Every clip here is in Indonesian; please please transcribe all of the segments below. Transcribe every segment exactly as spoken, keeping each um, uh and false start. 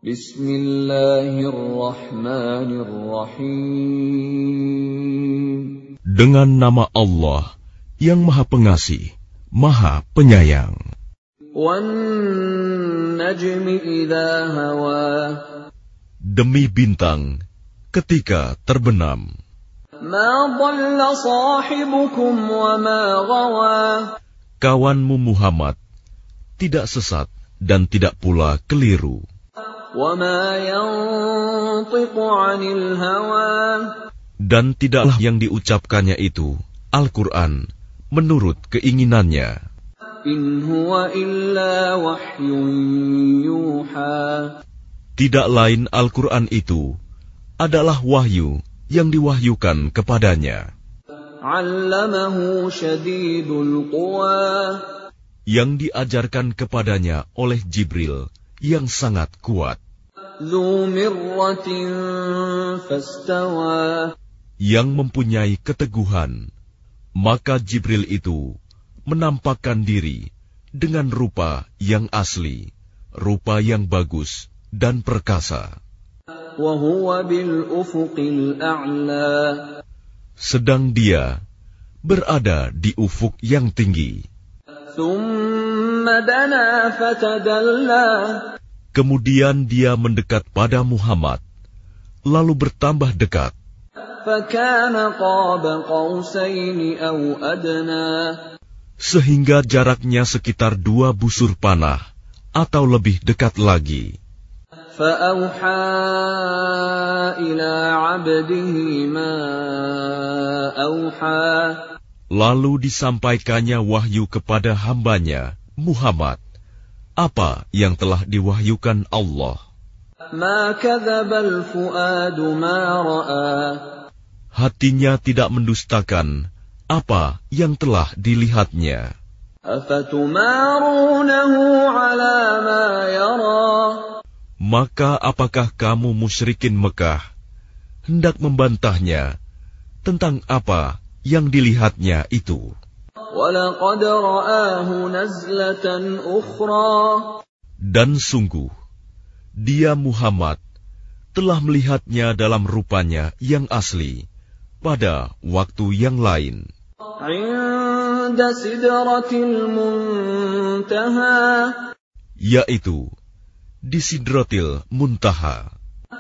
Bismillahirrahmanirrahim. Dengan nama Allah yang Maha Pengasih, Maha Penyayang. Wan-najmi idza hawa. Demi bintang ketika terbenam. Ma dhalla sahibukum wa ma ghawa. Kawanmu Muhammad tidak sesat dan tidak pula keliru. Wa ma yantiqu 'anil hawa. Dan tidaklah yang diucapkannya itu, Al-Quran, menurut keinginannya. In huwa illa wahyun yuha. Tidak lain Al-Quran itu adalah wahyu yang diwahyukan kepadanya. 'Allamahu syadidul quwa. Yang diajarkan kepadanya oleh Jibril yang sangat kuat. Dzu mirratin fastawa. Yang mempunyai keteguhan, maka Jibril itu menampakkan diri dengan rupa yang asli, rupa yang bagus dan perkasa. Wa huwa bil ufuqil a'la. Sedang dia berada di ufuk yang tinggi. Tsumma dana fatadalla. Kemudian dia mendekat pada Muhammad, lalu bertambah dekat. Fakana qaba qausaini aw adna. Sehingga jaraknya sekitar dua busur panah atau lebih dekat lagi. Fa'auha ila 'abdihi ma auha. Lalu disampaikannya wahyu kepada hambanya, Muhammad, apa yang telah diwahyukan Allah. Ma kadzabal fuadu ma ra'a. Hatinya tidak mendustakan apa yang telah dilihatnya. Afatumarunahu 'ala ma yara. Maka apakah kamu musyrikin Mekah hendak membantahnya tentang apa yang dilihatnya itu? Walaqad ra'ahu nazlatan ukhra. Dan sungguh, dia Muhammad telah melihatnya dalam rupanya yang asli pada waktu yang lain. 'Inda sidratil muntaha. Yaitu di Sidratil Muntaha.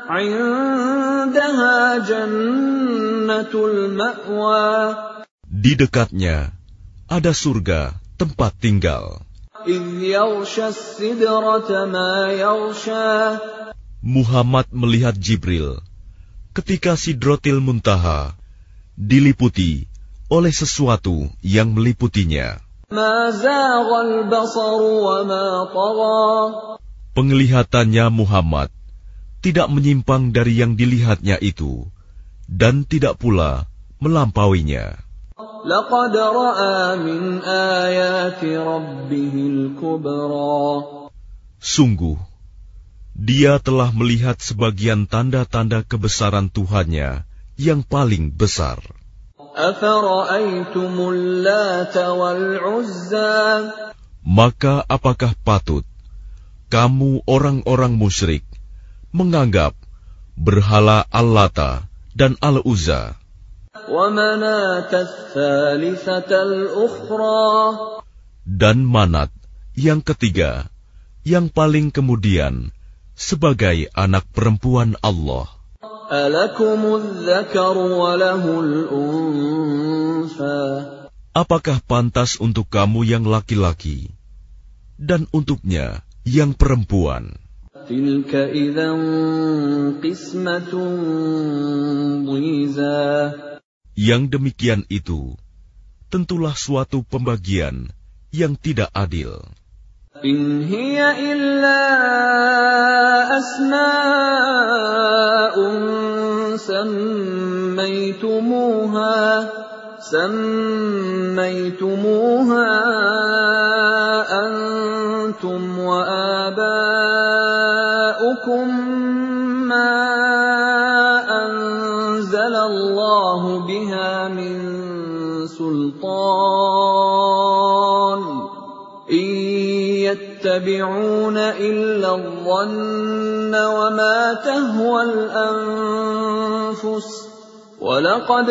'Indaha jannatul ma'wa. Di dekatnya ada surga tempat tinggal. إِذْ يَغْشَى السِّدْرَةَ مَا يَغْشَى. Muhammad melihat Jibril ketika Sidratil Muntaha diliputi oleh sesuatu yang meliputinya. مَا زَاغَ الْبَصَرُ وَمَا طَغَى. Penglihatannya Muhammad tidak menyimpang dari yang dilihatnya itu dan tidak pula melampauinya. لَقَدْ رَأَى مِنْ آيَاتِ رَبِّهِ الْكُبْرَى. Sungguh, dia telah melihat sebagian tanda-tanda kebesaran Tuhannya yang paling besar. أَفَرَأَيْتُمُ اللَّاتَ وَالْعُزَّى. Maka apakah patut kamu orang-orang musyrik menganggap berhala Al-Lata dan Al-Uzza وَمَنَاةَ الثَّالِثَةَ الْأُخْرَى. dan Manat yang ketiga, yang paling kemudian sebagai anak perempuan Allah. أَلَكُمُ الذَّكَرُ وَلَهُ الْأُنثَى. Apakah pantas untuk kamu yang laki-laki dan untuknya yang perempuan? تِلْكَ إِذًا قِسْمَةٌ ضِيزَى. Yang demikian itu tentulah suatu pembagian yang tidak adil. إِنْ هِيَ إِلَّا أَسْمَاءٌ سَمَّيْتُمُوهَا سَمَّيْتُمُوهَا أَنْتُمْ وَآبَاؤُكُمْ مَا أَنزَلَ اللَّهُ بِهَا مِنْ سُلْطَانٍ إِنْ يَتَّبِعُونَ إِلَّا الظَّنَّ وَمَا تَهْوَى الْأَنفُسُ وَلَقَدْ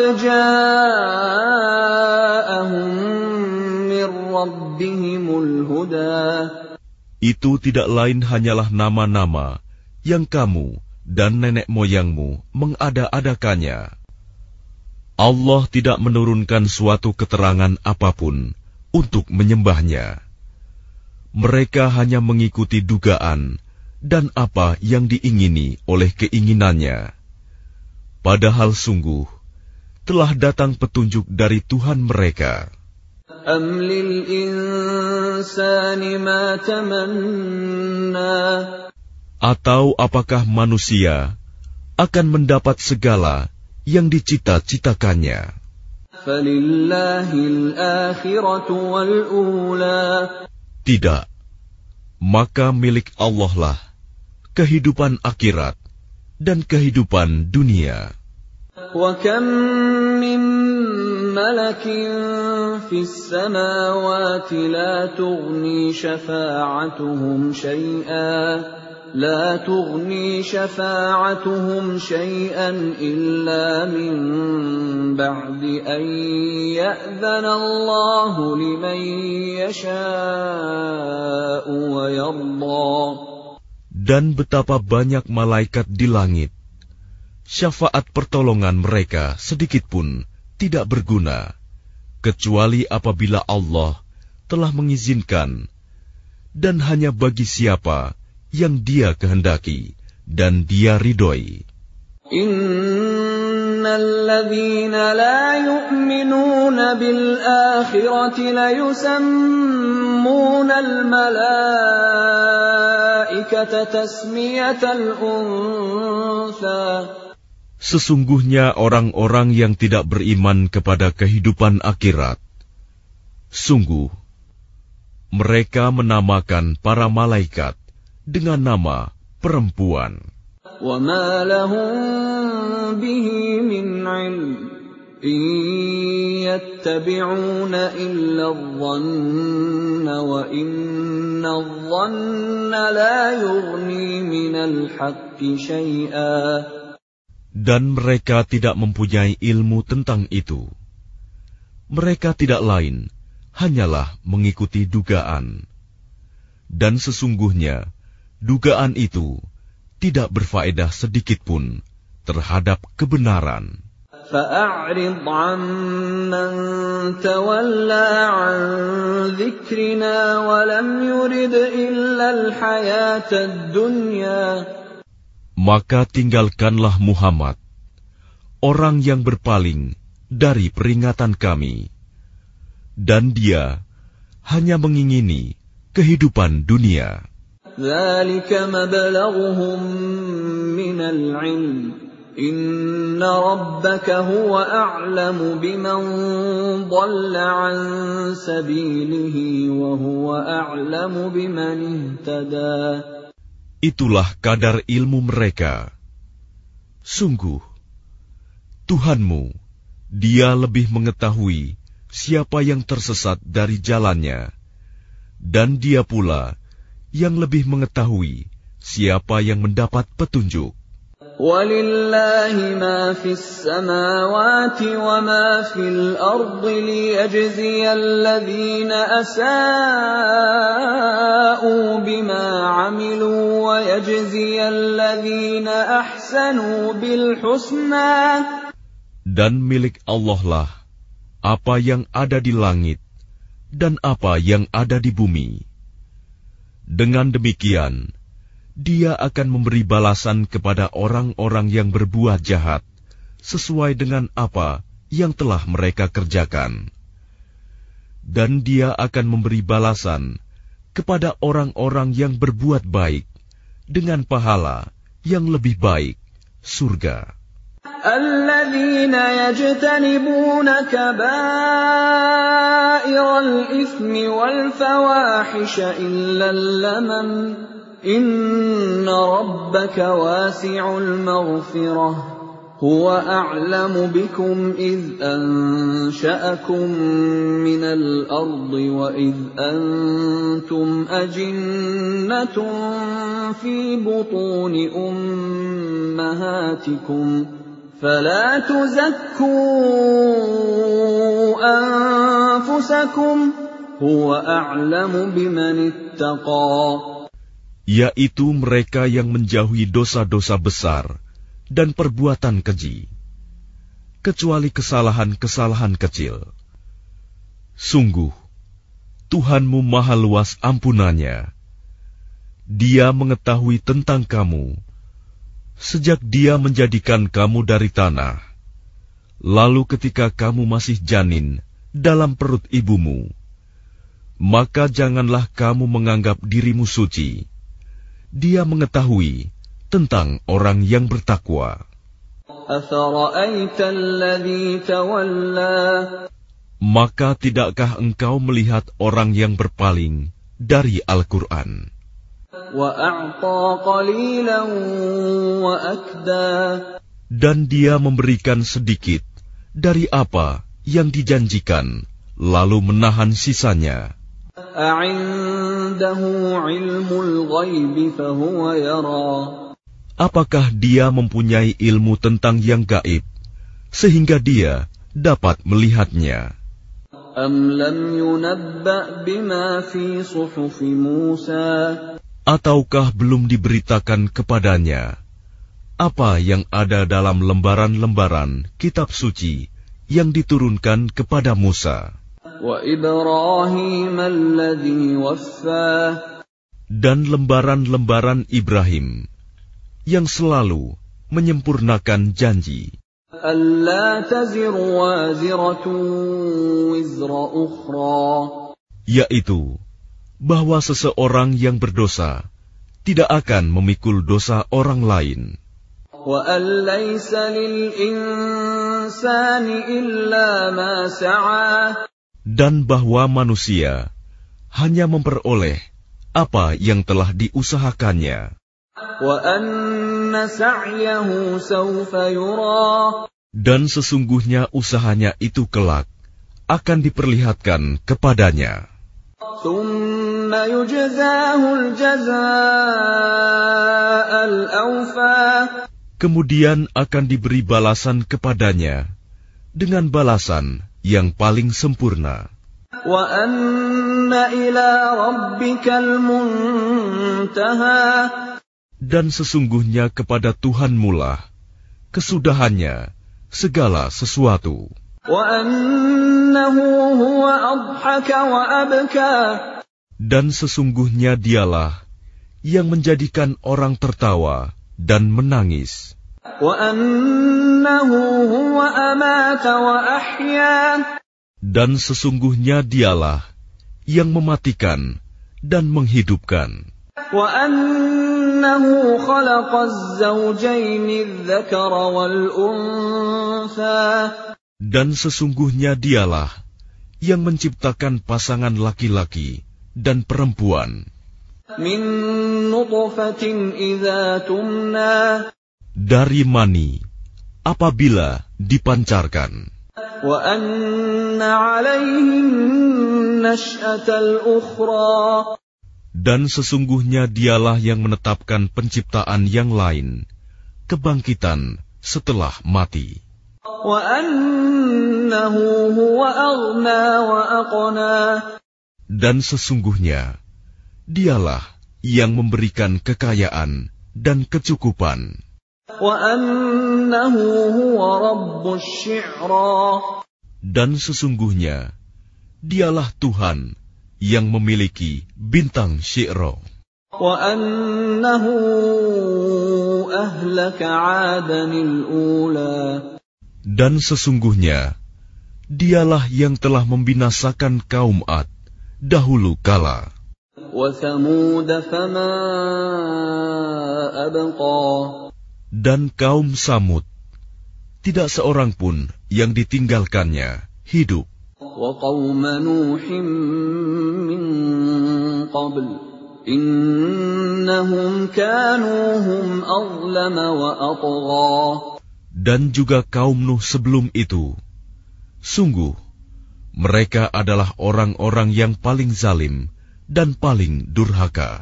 جَاءَهُم مِّن رَّبِّهِمُ الْهُدَىٰ. Itu tidak lain hanyalah nama-nama yang kamu dan nenek moyangmu mengada-adakannya. Allah tidak menurunkan suatu keterangan apapun untuk menyembahnya. Mereka hanya mengikuti dugaan dan apa yang diingini oleh keinginannya. Padahal sungguh telah datang petunjuk dari Tuhan mereka. أَمْ لِلْإِنسَانِ مَا تَمَنَّى. Atau apakah manusia akan mendapat segala yang dicita-citakannya? فَلِلَّهِ الْآخِرَةُ وَالْأُولَى. Tidak, maka milik Allah lah kehidupan akhirat dan kehidupan dunia. وَكَمْ مِنْ مَلَكٍ فِي السَّمَاوَاتِ لَا تُغْنِي شَفَاعَتُهُمْ شَيْئًا لا تغني شفاعتهم شيئا إلا من بعد أن يأذن الله لمن يشاء ويرضى. Dan betapa banyak malaikat di langit, syafaat pertolongan mereka sedikit pun tidak berguna, kecuali apabila Allah telah mengizinkan, dan hanya bagi siapa yang Dia kehendaki dan Dia ridhoi. Innal ladzina la yu'minuna bil akhirati la yusammuna al malaikata tasmiyatal untha. Sesungguhnya orang-orang yang tidak beriman kepada kehidupan akhirat, sungguh mereka menamakan para malaikat dengan nama perempuan. وَمَا لَهُم بِهِ مِنْ عِلْمٍ إِن يَتَّبِعُونَ إِلَّا الظَّنَّ وَإِنَّ الظَّنَّ لَا يُغْنِي مِنَ الْحَقِّ شَيْئًا. Dan mereka tidak mempunyai ilmu tentang itu. Mereka tidak lain hanyalah mengikuti dugaan. Dan sesungguhnya dugaan itu tidak berfaedah sedikitpun terhadap kebenaran. فَأَعْرِضْ عَمَّن تَوَلَّى عَن ذِكْرِنَا وَلَمْ يُرِدْ إِلَّا الْحَيَاةَ الدُّنْيَا. Maka tinggalkanlah Muhammad, orang yang berpaling dari peringatan kami, dan dia hanya mengingini kehidupan dunia. ذَلِكَ مَبْلَغُهُم مِّنَ الْعِلْمِ إِنَّ رَبَّكَ هُوَ أَعْلَمُ بِمَنْ ضَلَّ عَن سَبِيلِهِ وَهُوَ أَعْلَمُ بِمَنِ اهْتَدَى. Itulah kadar ilmu mereka. Sungguh, Tuhanmu, Dia lebih mengetahui siapa yang tersesat dari jalannya, dan Dia pula yang lebih mengetahui siapa yang mendapat petunjuk. وَلِلَّهِ مَا فِي السَّمَاوَاتِ وَمَا فِي الْأَرْضِ لِيَجْزِيَ الَّذِينَ أَسَاءُوا بِمَا عَمِلُوا وَيَجْزِيَ الَّذِينَ أَحْسَنُوا بِالْحُسْنَى. Dan milik Allah lah apa yang ada di langit dan apa yang ada di bumi. Dengan demikian, Dia akan memberi balasan kepada orang-orang yang berbuat jahat sesuai dengan apa yang telah mereka kerjakan. Dan Dia akan memberi balasan kepada orang-orang yang berbuat baik dengan pahala yang lebih baik, surga. الَّذِينَ يَجْتَنِبُونَ كَبَائِرَ الْإِثْمِ وَالْفَوَاحِشَ إِلَّا اللَّمَمَ إِنَّ رَبَّكَ وَاسِعُ الْمَغْفِرَةِ هو أعلم بكم إذ أنشأكم من الأرض وإذ أنتم أجنة في بطون أمهاتكم فلا تزكوا أنفسكم هو أعلم بمن اتقى. Yaitu mereka yang menjauhi dosa-dosa besar dan perbuatan keji, kecuali kesalahan-kesalahan kecil. Sungguh, Tuhanmu maha luas ampunannya. Dia mengetahui tentang kamu, sejak Dia menjadikan kamu dari tanah, lalu ketika kamu masih janin dalam perut ibumu, maka janganlah kamu menganggap dirimu suci. Dia mengetahui tentang orang yang bertakwa. Maka tidakkah engkau melihat orang yang berpaling dari Al-Quran? Dan dia memberikan sedikit dari apa yang dijanjikan, lalu menahan sisanya. Apakah dia mempunyai ilmu tentang yang gaib, sehingga dia dapat melihatnya? Ataukah belum diberitakan kepadanya apa yang ada dalam lembaran-lembaran kitab suci yang diturunkan kepada Musa? Dan lembaran-lembaran Ibrahim yang selalu menyempurnakan janji, yaitu bahwa seseorang yang berdosa tidak akan memikul dosa orang lain, dan bahwa manusia hanya memperoleh apa yang telah diusahakannya. Dan sesungguhnya usahanya itu kelak akan diperlihatkan kepadanya. Kemudian akan diberi balasan kepadanya dengan balasan yang paling sempurna. Dan sesungguhnya kepada Tuhanmu lah kesudahannya segala sesuatu. Dan sesungguhnya dialah yang menjadikan orang tertawa dan menangis. Dan sesungguhnya dialah yang mematikan dan menghidupkan. Dan sesungguhnya dialah yang menciptakan pasangan laki-laki dan perempuan dari mani apabila dipancarkan. Dan sesungguhnya dialah yang menetapkan penciptaan yang lain, kebangkitan setelah mati. Dan sesungguhnya dialah yang memberikan kekayaan dan kecukupan. Dan sesungguhnya dialah Tuhan yang memiliki bintang Syi'ra. Dan sesungguhnya dialah yang telah membinasakan kaum Ad dahulu kala. Dan kaum Samud, tidak seorang pun yang ditinggalkannya hidup. Dan juga kaum Nuh sebelum itu, sungguh mereka adalah orang-orang yang paling zalim dan paling durhaka.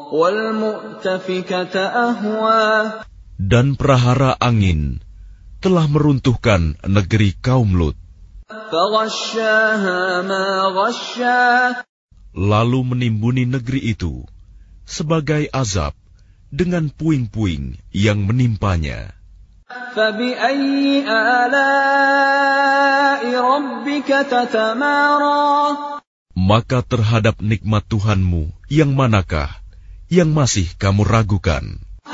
Dan prahara angin telah meruntuhkan negeri kaum Lut. Lalu menimbuni negeri itu sebagai azab dengan puing-puing yang menimpanya. Maka terhadap nikmat Tuhanmu yang manakah yang masih kamu ragukan?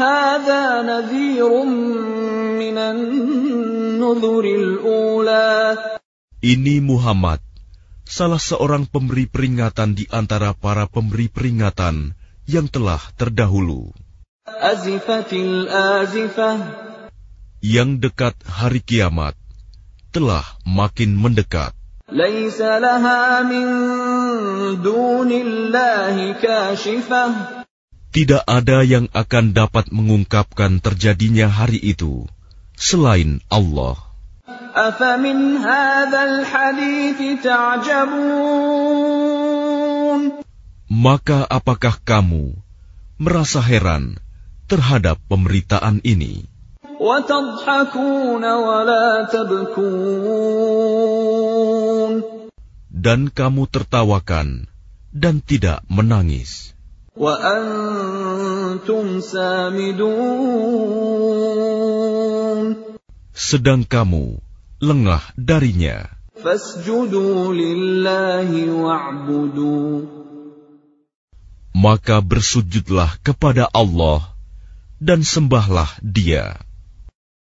Ini Muhammad, salah seorang pemberi peringatan di antara para pemberi peringatan yang telah terdahulu. Yang dekat hari kiamat telah makin mendekat. Tidak ada yang akan dapat mengungkapkan terjadinya hari itu selain Allah. Maka apakah kamu merasa heran terhadap pemberitaan ini? Dan kamu tertawakan dan tidak menangis. Sedang kamu lengah darinya. Maka bersujudlah kepada Allah dan sembahlah Dia.